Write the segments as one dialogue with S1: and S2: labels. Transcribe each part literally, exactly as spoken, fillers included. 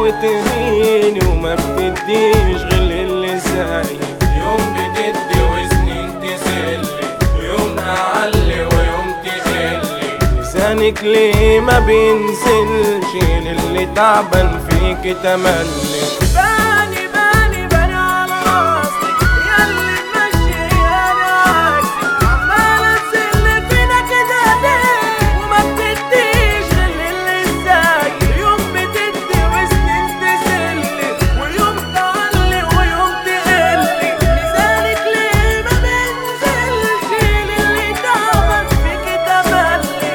S1: وتهيني وما بتديش غير اللي زيك.
S2: يوم بتدي وسنين تسلي ويوم أعلي ويوم تقلي.
S1: لسانك ليه ما بينزلش للي تعبان فيك تملي.
S3: باني باني باني على راسك ياللي ماشية عكسك، عمالة تسل فينا كده ليه وما بتديش غير اللي زيك. يوم بتدي وسنين تسلي ويوم تعلي ويوم تقلي. ميزانك ليه ما بينزلش للي تعبان فيك تملي.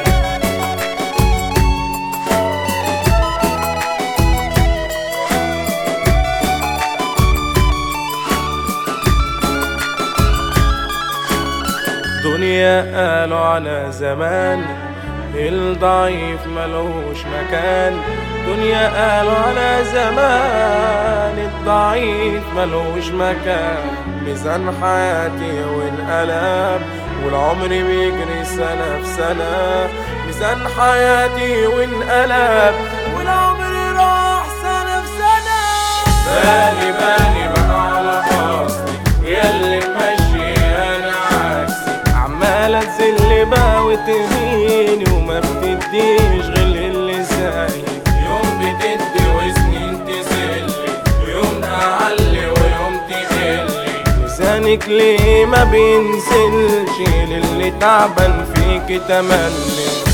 S1: دنيا قالوا على زمان الضعيف ملوش مكان. دنيا قالوا على زمان الضعيف ملوش مكان. ميزان حياتي وانقلب والعمر بيجري سنة في سنة. ميزان حياتي وانقلب والعمر راح سنة في سنة.
S2: بالي بالي بقى على قصدي ياللي ماشي أنا عكسي.
S1: عمالة تزل بقى وتهيني وما بتديش غير اللي زيك.
S2: يوم بتدي وسنين تسلي ويوم أعلي ويوم تقلي.
S1: لسانك ليه ما بينزلش للي تعبان فيك تملي.